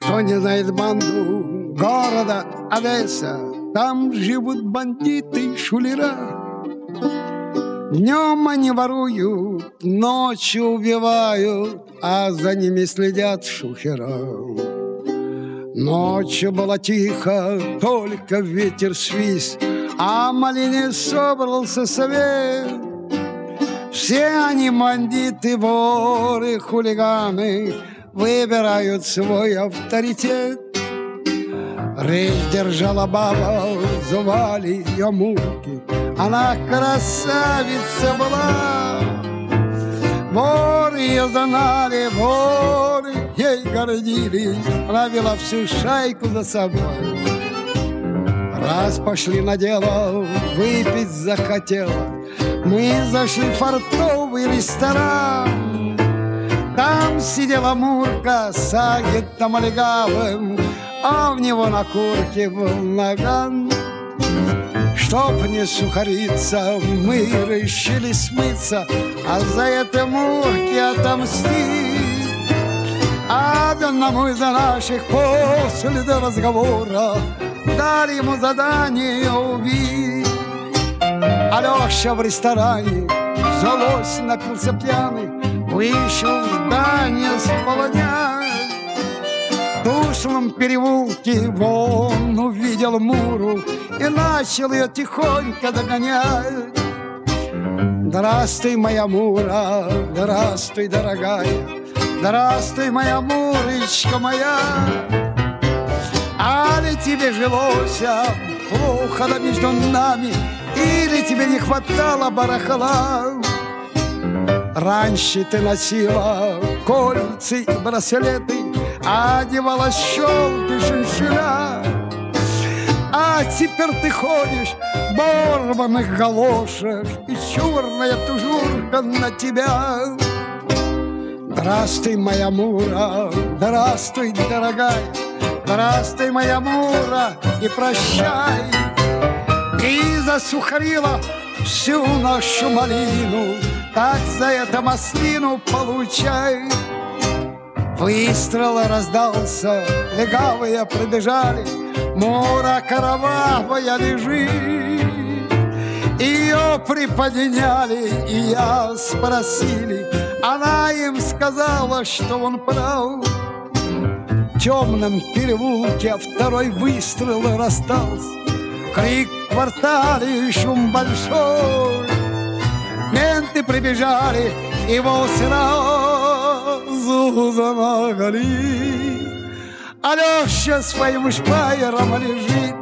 Кто не знает банду города Одесса, там живут бандиты и шулера. Днем они воруют, ночью убивают, а за ними следят шухера. Ночью было тихо, только ветер свист, а в малине собрался совет. Все они бандиты, воры, хулиганы, выбирают свой авторитет. Речь держала баба, звали ее Мурки. Она красавица была. Воры ее знали, воры ей гордились. Она вела всю шайку за собой. Раз пошли на дело, выпить захотела. Мы зашли в фартовый ресторан. Там сидела Мурка с агентом олигавым, а в него на курке был наган. Чтоб не сухариться, мы решили смыться, а за это Мурке отомстить. Одному из наших после разговора дали ему задание убить. Алеша в ресторане злость напился пьяный, вышел в здание с полдня. В душном переулке вон увидел Муру и начал ее тихонько догонять. Здравствуй, моя Мура, здравствуй, дорогая, здравствуй, моя Мурочка моя. Али тебе жилось плохо да между нами, или тебе не хватало барахла? Раньше ты носила кольца и браслеты, одевала щелки шиншилля, а теперь ты ходишь в порванных галошах, и черная тужурка на тебя. Здравствуй, моя Мура, здравствуй, дорогая, здравствуй, моя Мура, и прощай. Ты засухарила всю нашу малину, так за это маслину получай. Выстрел раздался, легавые пробежали, Мура кровавая лежит. Ее приподняли, и я спросили, она им сказала, что он прав. В темном переулке второй выстрел раздался, крик в квартале, шум большой. Менты прибежали, его сразу замогли. Алеша своим шпайером лежит,